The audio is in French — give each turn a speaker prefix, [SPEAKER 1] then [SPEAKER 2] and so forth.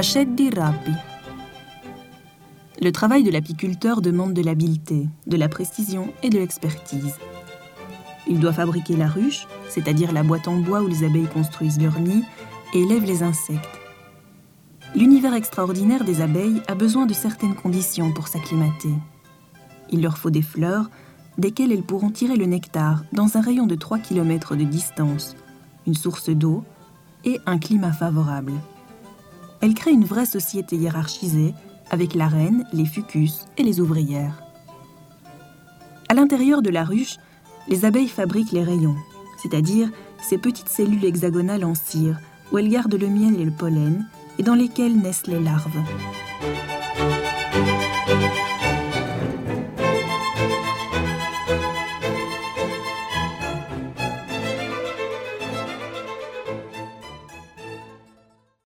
[SPEAKER 1] Faceddi rapi. Le travail de l'apiculteur demande de l'habileté, de la précision et de l'expertise. Il doit fabriquer la ruche, c'est-à-dire la boîte en bois où les abeilles construisent leur nid et élèvent les insectes. L'univers extraordinaire des abeilles a besoin de certaines conditions pour s'acclimater. Il leur faut des fleurs, desquelles elles pourront tirer le nectar dans un rayon de 3 km de distance, une source d'eau et un climat favorable. Elles créent une vraie société hiérarchisée avec la reine, les fucus et les ouvrières. À l'intérieur de la ruche, les abeilles fabriquent les rayons, c'est-à-dire ces petites cellules hexagonales en cire où elles gardent le miel et le pollen et dans lesquelles naissent les larves.